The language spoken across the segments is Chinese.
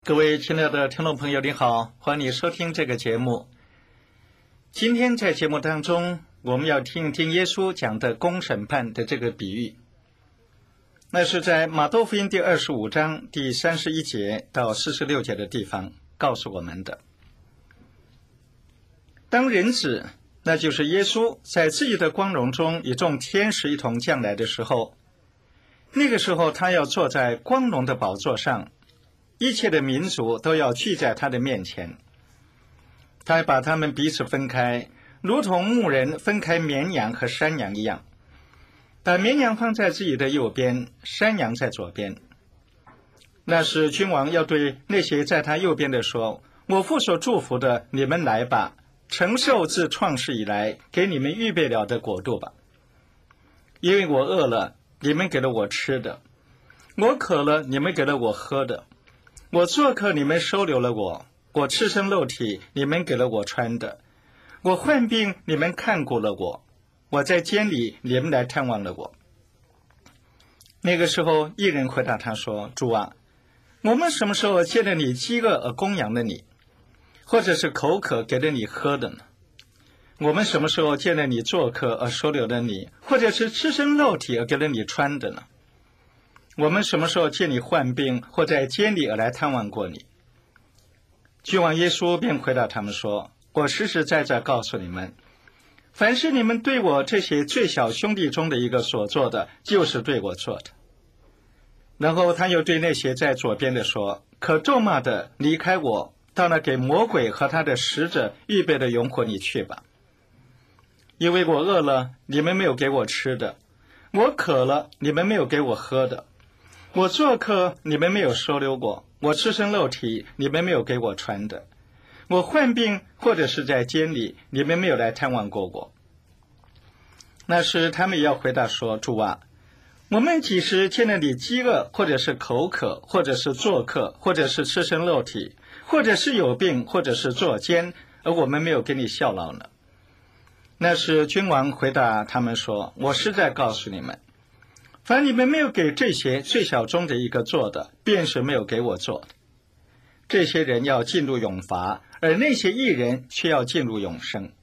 各位亲爱的听众朋友，你好，欢迎你收听这个节目。今天在节目当中，我们要听一听耶稣讲的公审判的这个比喻。那是在马窦福音第25章第31节到46节的地方告诉我们的。当人子，那就是耶稣，在自己的光荣中与众天使一同降来的时候，那个时候他要坐在光荣的宝座上，一切的民族都要聚在他的面前。他把他们彼此分开，如同牧人分开绵羊和山羊一样，把绵羊放在自己的右边，山羊在左边。那时君王要对那些在他右边的说，我父所祝福的，你们来吧，承受自创世以来给你们预备了的国度吧。因为我饿了，你们给了我吃的；我渴了，你们给了我喝的；我做客，你们收留了我；我赤身露体，你们给了我穿的；我患病，你们看顾了我；我在监里，你们来探望了我。那个时候，一人回答他说，主啊，我们什么时候见了你饥饿而供养了你，或者是口渴给了你喝的呢？我们什么时候见了你做客而收留了你，或者是赤身露体而给了你穿的呢？我们什么时候见你患病，或在监里而来探望过你？君王耶稣便回答他们说，我实实在在告诉你们，凡是你们对我这些最小兄弟中的一个所做的，就是对我做的。然后他又对那些在左边的说，可咒骂的，离开我，到那给魔鬼和他的使者预备的永火里去吧。因为我饿了，你们没有给我吃的；我渴了，你们没有给我喝的；我做客，你们没有收留我；我赤身露体，你们没有给我穿的；我患病或者是在监里，你们没有来探望过我。那时他们也要回答说，主啊，我们几时见了你饥饿，或者是口渴，或者是做客，或者是赤身露体，或者是有病，或者是坐监，而我们没有给你效劳呢？那时君王回答他们说，我实在告诉你们，凡你们没有给这些最小中的一个做的，便是没有给我做的。这些人要进入永罚，而那些义人却要进入永生。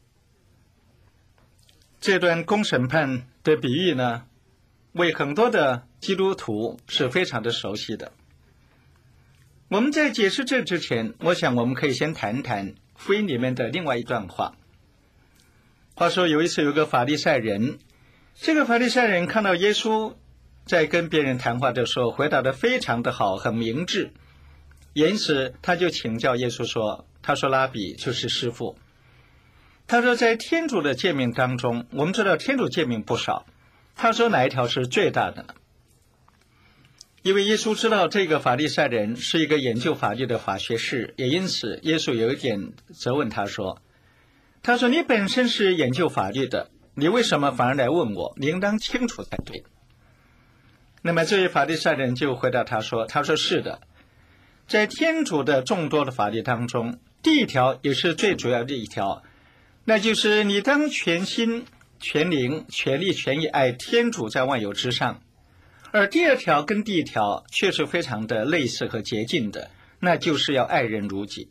这段公审判的比喻呢，为很多的基督徒是非常的熟悉的。我们在解释这之前，我想我们可以先谈谈福音里面的另外一段话。话说有一次有个法利赛人，这个法利赛人看到耶稣在跟别人谈话的时候回答得非常的好，很明智，因此他就请教耶稣说，他说拉比就是师父，他说在天主的诫命当中，我们知道天主诫命不少，他说哪一条是最大的呢？因为耶稣知道这个法利赛人是一个研究法律的法学士，也因此耶稣有一点责问他说，你本身是研究法律的，你为什么反而来问我？你应当清楚才对。那么这位法利赛人就回答他说，是的，在天主的众多的法律当中，第一条也是最主要的一条，那就是你当全心全灵全力全意爱天主在万有之上。而第二条跟第一条却是非常的类似和接近的，那就是要爱人如己。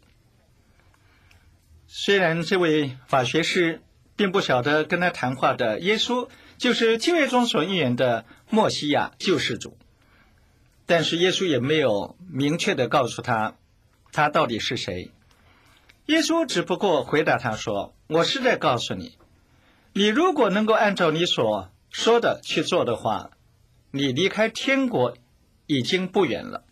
虽然这位法学士并不晓得跟他谈话的耶稣就是旧约中所预言的默西亚救世主，但是耶稣也没有明确的告诉他到底是谁。耶稣只不过回答他说，我是在告诉你，你如果能够按照你所说的去做的话，你离开天国已经不远了。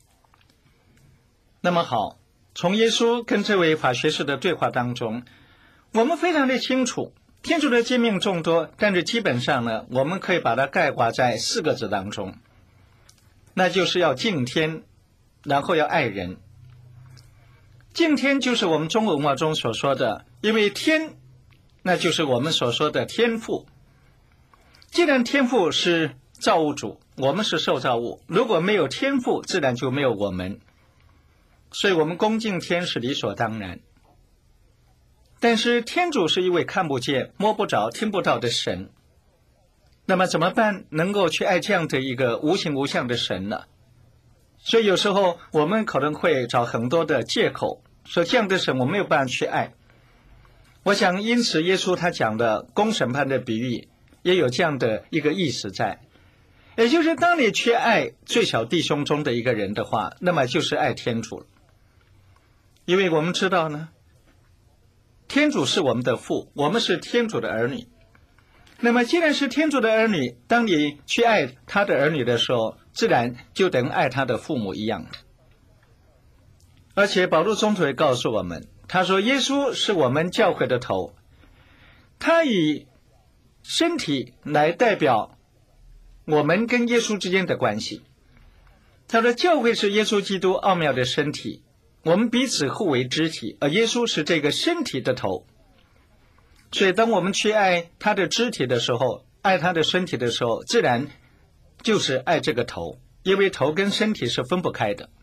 那么好，从耶稣跟这位法学士的对话当中，我们非常的清楚，天主的诫命众多，但是基本上呢，我们可以把它概括在4个字当中，那就是要敬天，然后要爱人。敬天就是我们中国文化中所说的，因为天那就是我们所说的天父。既然天父是造物主，我们是受造物，如果没有天父，自然就没有我们，所以我们恭敬天是理所当然。但是天主是一位看不见摸不着听不到的神，那么怎么办能够去爱这样的一个无形无相的神呢？ 所以有时候我们可能会找很多的借口，说这样的神我没有办法去爱。我想因此耶稣他讲的公审判的比喻也有这样的一个意思在，也就是当你去爱最小弟兄中的一个人的话，那么就是爱天主了。因为我们知道呢，天主是我们的父，我们是天主的儿女。那么既然是天主的儿女，当你去爱他的儿女的时候，自然就等于爱他的父母一样。而且保禄宗徒也告诉我们，他说耶稣是我们教会的头，他以身体来代表我们跟耶稣之间的关系。他说教会是耶稣基督奥妙的身体，我们彼此互为肢体，而耶稣是这个身体的头。所以当我们去爱他的肢体的时候，爱他的身体的时候，自然就是爱这个头，因为头跟身体是分不开的。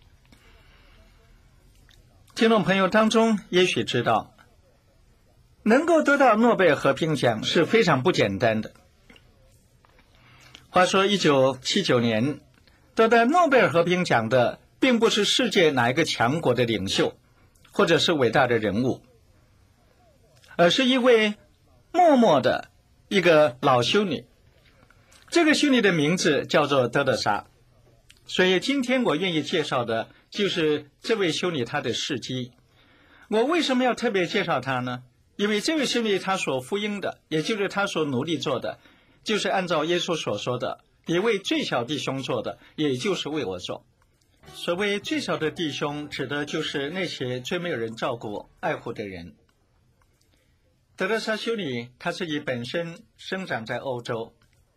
听众朋友当中也许知道，能够得到诺贝尔和平奖是非常不简单的。话说1979年得到诺贝尔和平奖的并不是世界哪一个强国的领袖或者是伟大的人物，而是一位默默的一个老修女。这个修女的名字叫做德德莎，所以今天我愿意介绍的就是这位修女她的事迹。我为什么要特别介绍她呢？因为这位修女她所福音的，也就是她所努力做的，就是按照耶稣所说的，你为最小弟兄做的，也就是为我做。所谓最小的弟兄，指的就是那些最没有人照顾爱护的人。德德莎修女她自己本身生长在欧洲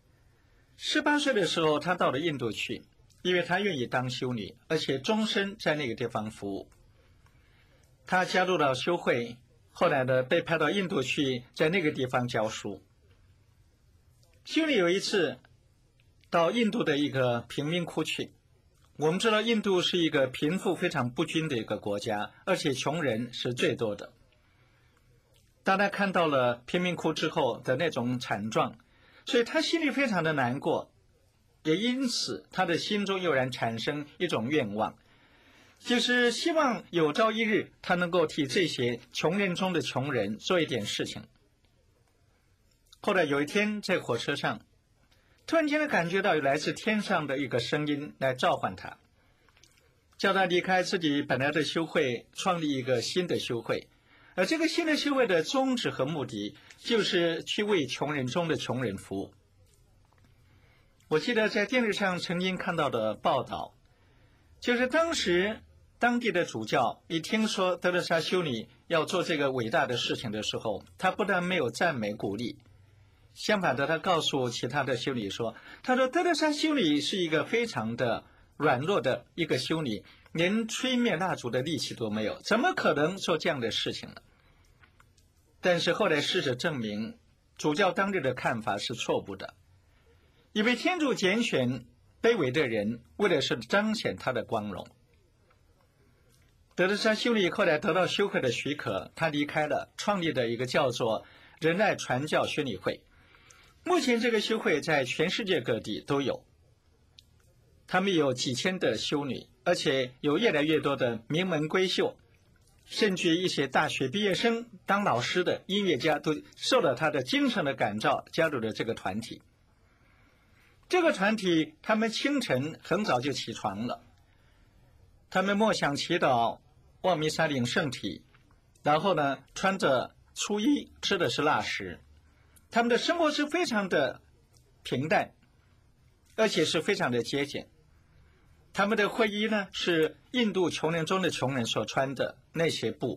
，18岁的时候她到了印度去，因为她愿意当修女，而且终身在那个地方服务。她加入了修会，后来呢被派到印度去，在那个地方教书。修女有一次到印度的一个贫民窟去，我们知道印度是一个贫富非常不均的一个国家，而且穷人是最多的。当他看到了贫民窟之后的那种惨状，所以他心里非常的难过，也因此他的心中悠然产生一种愿望，就是希望有朝一日他能够替这些穷人中的穷人做一点事情。后来有一天在火车上，突然间他感觉到有来自天上的一个声音来召唤他，叫他离开自己本来的修会，创立一个新的修会。而这个新的修会的宗旨和目的，就是去为穷人中的穷人服务。我记得在电视上曾经看到的报道，就是当时当地的主教一听说德德莎修女要做这个伟大的事情的时候，他不但没有赞美鼓励，相反的他告诉其他的修女说，他说德德莎修女是一个非常的软弱的一个修女，连吹灭蜡烛的力气都没有，怎么可能做这样的事情呢？但是后来事实证明，主教当日的看法是错误的，因为天主拣选卑微的人，为的是彰显他的光荣。德德莎修女后来得到修会的许可，她离开了，创立的一个叫做仁爱传教宣理会。目前这个修会在全世界各地都有，他们有几千的修女，而且有越来越多的名门闺秀，甚至一些大学毕业生当老师的音乐家都受了他的精神的感召，加入了这个团体。这个团体他们清晨很早就起床了，他们默想祈祷，望弥撒领圣体，然后呢穿着粗衣，吃的是腊食。他们的生活是非常的平淡，而且是非常的节俭。他们的会衣呢是印度穷人中的穷人所穿的那些布。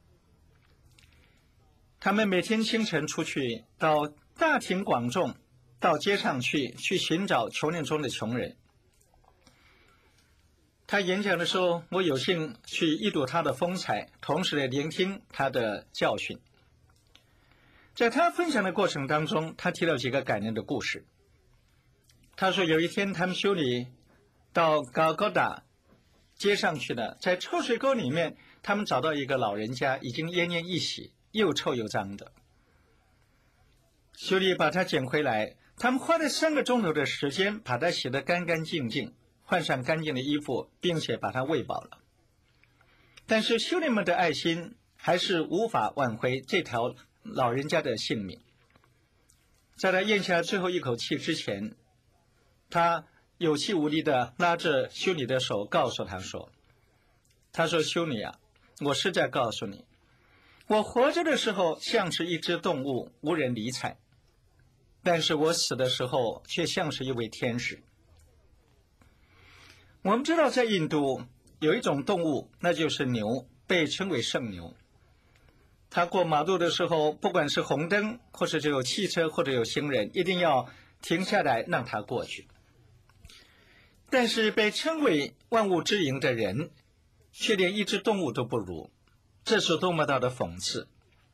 他们每天清晨出去到大庭广众，到街上去寻找穷人中的穷人。他演讲的时候，我有幸去一睹他的风采，同时也聆听他的教训。在他分享的过程当中，他提到几个感人的故事。他说有一天他们修女到高高达街上去了，在臭水沟里面他们找到一个老人家，已经奄奄一息，又臭又脏的。修女把他捡回来，他们花了3个钟头的时间把他洗得干干净净， 换上干净的衣服，并且把他喂饱了。但是修女们的爱心还是无法挽回这条老人家的性命。在他咽下最后一口气之前，他有气无力地拉着修女的手，告诉他说：“修女啊，我是在告诉你，我活着的时候像是一只动物，无人理睬，但是我死的时候却像是一位天使。”我们知道在印度有一种动物，那就是牛，被称为圣牛。它过马路的时候，不管是红灯，或者是有汽车，或者有行人，一定要停下来让它过去。但是被称为万物之灵的人，却连一只动物都不如，这是多么大的讽刺！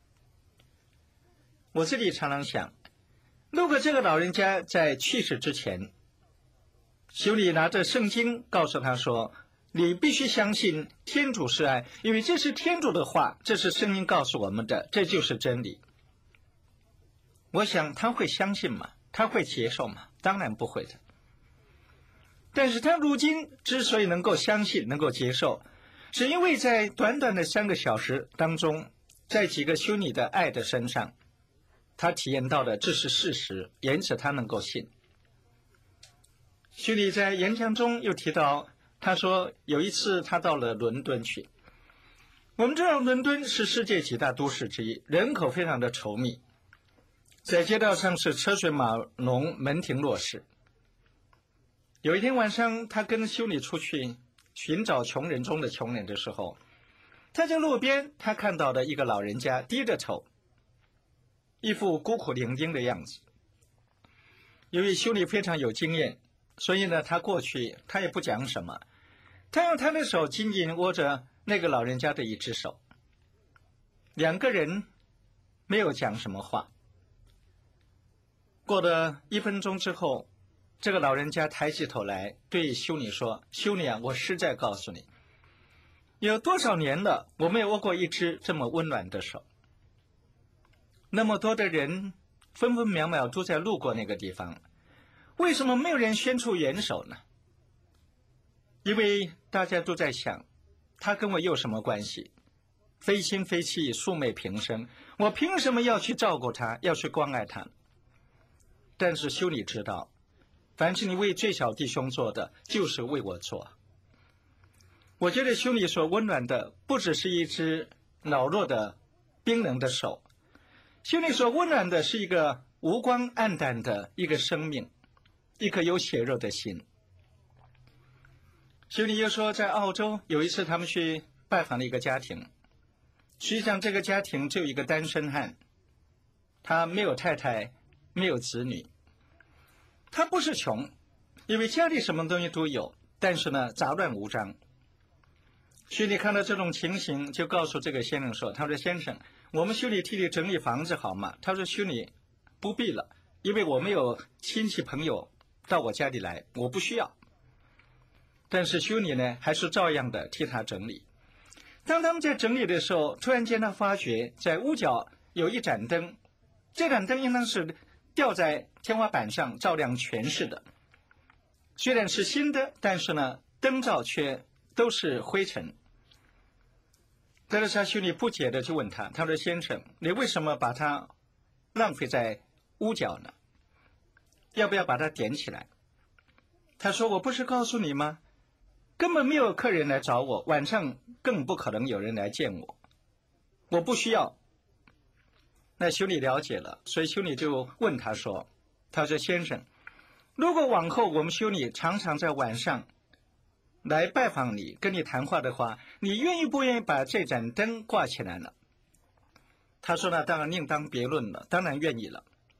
我自己常常想，如果这个老人家在去世之前，修女拿着圣经告诉他说：“你必须相信天主是爱，因为这是天主的话，这是圣经告诉我们的，这就是真理。”我想他会相信吗？他会接受吗？当然不会的。但是他如今之所以能够相信，能够接受，是因为在短短的3个小时当中，在几个修女的爱的身上，他体验到的这是事实，因此他能够信。修女在演讲中又提到，他说有一次他到了伦敦去。我们知道伦敦是世界几大都市之一，人口非常的稠密，在街道上是车水马龙，门庭若市。有一天晚上，他跟修女出去寻找穷人中的穷人的时候，他在路边他看到的一个老人家低着头，一副孤苦伶仃的样子。由于修女非常有经验，所以呢，他过去他也不讲什么，他用他的手紧紧握着那个老人家的一只手。2个人没有讲什么话。过了1分钟之后，这个老人家抬起头来对修女说：“修女啊，我实在告诉你，有多少年了，我没有握过一只这么温暖的手。那么多的人分分秒秒都在路过那个地方，为什么没有人伸出援手呢？因为大家都在想，他跟我有什么关系？非亲非戚，素昧平生，我凭什么要去照顾他，要去关爱他？但是修女知道，凡是你为最小弟兄做的，就是为我做。我觉得修女所温暖的，不只是一只老弱的冰冷的手，修女所温暖的是一个无光暗淡的一个生命，一颗有血肉的心。修女又说，在澳洲有一次他们去拜访了一个家庭，实际上这个家庭只有一个单身汉，他没有太太，没有子女。他不是穷，因为家里什么东西都有，但是呢杂乱无章。修女看到这种情形，就告诉这个先生说：“他说先生，我们修女替你整理房子好吗？”他说：“修女不必了，因为我没有亲戚朋友到我家里来，我不需要。”但是修女呢，还是照样的替他整理。当他们在整理的时候，突然间他发觉在屋角有一盏灯，这盏灯应当是吊在天花板上，照亮全室的。虽然是新的，但是呢，灯罩却都是灰尘。德蕾莎修女不解的就问他，他说：“先生，你为什么把它浪费在屋角呢？要不要把它点起来？”他说：“我不是告诉你吗？根本没有客人来找我，晚上更不可能有人来见我，我不需要。”那修女了解了，所以修女就问他说：“他说先生，如果往后我们修女常常在晚上来拜访你，跟你谈话的话，你愿意不愿意把这盏灯挂起来呢？”他说：“那当然另当别论了，当然愿意了。”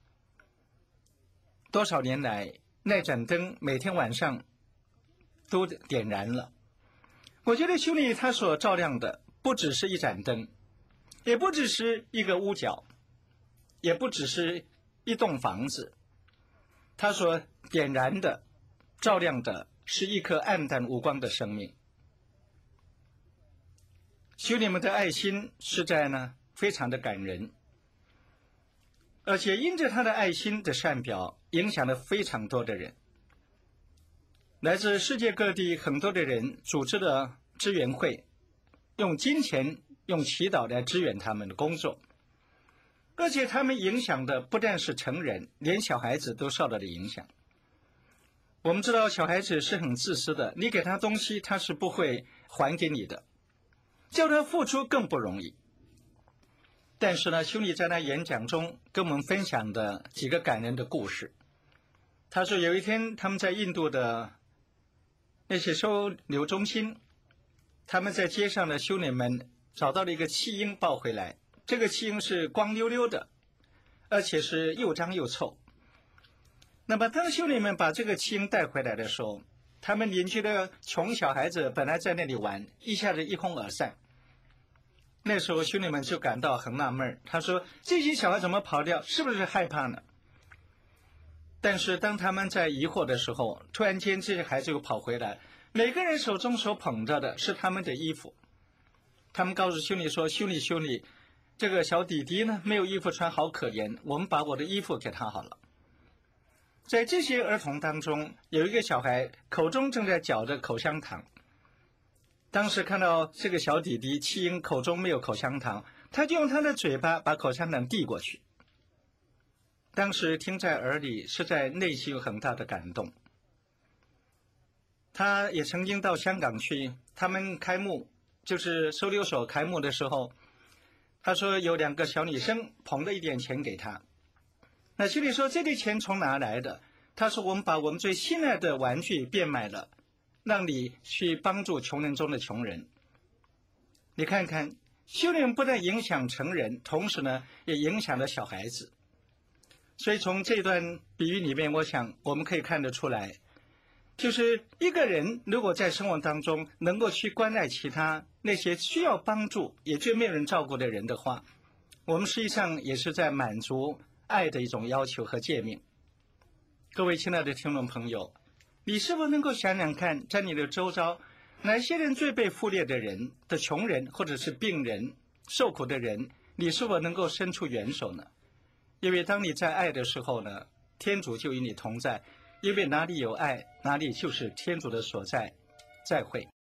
多少年来，那盏灯每天晚上都点燃了。我觉得修女她所照亮的不只是一盏灯，也不只是一个屋角，也不只是一栋房子，她所点燃的照亮的是一颗暗淡无光的生命。修女们的爱心实在呢非常的感人，而且因着她的爱心的善表，影响了非常多的人。 来自世界各地很多的人组织了支援会，用金钱、用祈祷来支援他们的工作。而且他们影响的不但是成人，连小孩子都受到了影响。我们知道小孩子是很自私的，你给他东西他是不会还给你的，叫他付出更不容易。但是呢，兄弟在那演讲中跟我们分享的几个感人的故事。他说有一天他们在印度的那些收留中心，他们在街上的修女们找到了一个弃婴抱回来，这个弃婴是光溜溜的，而且是又脏又臭。那么当修女们把这个弃婴带回来的时候，他们邻居的穷小孩子本来在那里玩，一下子一哄而散。那时候修女们就感到很纳闷，他说这些小孩怎么跑掉，是不是害怕呢？但是当他们在疑惑的时候，突然间这些孩子又跑回来，每个人手中所捧着的是他们的衣服。他们告诉修女说，修女，这个小弟弟呢没有衣服穿，好可怜，我们把我的衣服给他好了。在这些儿童当中，有一个小孩口中正在嚼着口香糖。当时看到这个小弟弟弃婴口中没有口香糖，他就用他的嘴巴把口香糖递过去。当时听在耳里，是在内心有很大的感动。他也曾经到香港去，他们开幕就是收留所开幕的时候，他说有2个小女生捧了一点钱给他。那修女说这个钱从哪来的？他说我们把我们最心爱的玩具变卖了，让你去帮助穷人中的穷人。你看看，修女不但影响成人，同时呢也影响了小孩子。所以从这段比喻里面，我想我们可以看得出来，就是一个人如果在生活当中能够去关爱其他那些需要帮助也却没有人照顾的人的话，我们实际上也是在满足爱的一种要求和诫命。各位亲爱的听众朋友，你是否能够想想看，在你的周遭，哪些人最被忽略的人的穷人，或者是病人、受苦的人，你是否能够伸出援手呢？因为当你在爱的时候呢，天主就与你同在，因为哪里有爱，哪里就是天主的所在。再会。